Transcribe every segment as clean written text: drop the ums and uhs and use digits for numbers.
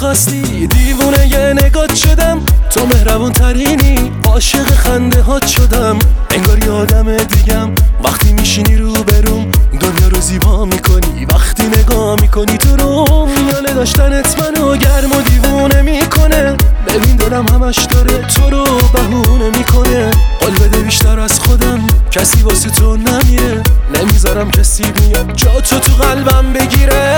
خواستی دیوونه یه نگات شدم، تو مهربون ترینی، عاشق خنده هات شدم، انگار یادم دیگم وقتی میشینی رو بروم، دنیا رو زیبا میکنی وقتی نگاه میکنی تو روم. یاله داشتنت منو گرم و دیوونه میکنه، ببین دلم همش داره تو رو بهونه میکنه. قول بده بیشتر از خودم کسی واسه تو نمیره، نمیذارم کسی بیاد جا تو قلبم بگیره.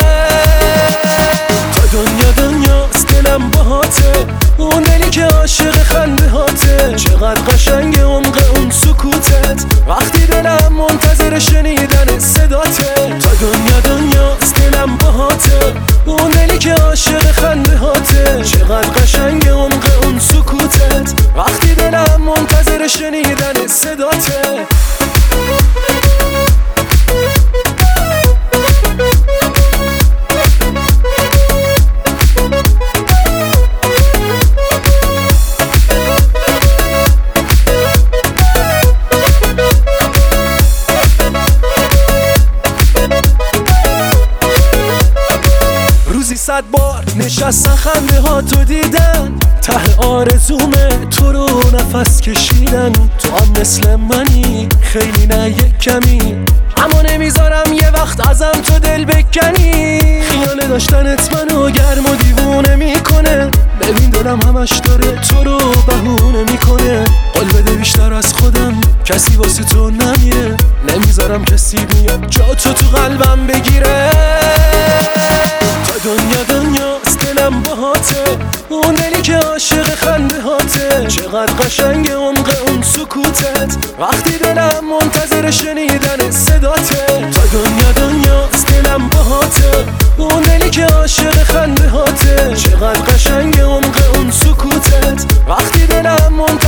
تا دنیاست دلم باهاته، اون دلی که عاشق خنده هاته، چقدر قشنگ عمق اون سکوتت وقتی دلم منتظر شنیدن صداته. تا دنیاست دلم باهاته، اون دلی که عاشق خنده هاته، چقدر قشنگ عمق اون سکوتت وقتی دلم منتظر شنیدن صداته. روزی 100 بار نشستن خنده ها تو دیدن، ته آرزومه تو رو نفس کشیدن. تو هم مثل منی خیلی نه یک کمی، اما نمیذارم یه وقت ازم تو دل بکنی. خیال داشتنت منو گرم و دیوونه میکنه، ببین دلم همش داره تو رو بهونه میکنه. قول بده بیشتر از خودم کسی واسه تو نمیره، نمیذارم کسی بیاد جا تو قلبم بگیره. تا دنیاست دلم باهاته، اون دلی که عاشق خنده هاته، چقدر قشنگ عمق اون سکوتت وقتی دلم منتظر شنیدن صداته. تا دنیاست دلم باهاته، اون دلی که عاشق خنده هاته، چقدر قشنگ عمق اون سکوتت وقتی دلم منتظر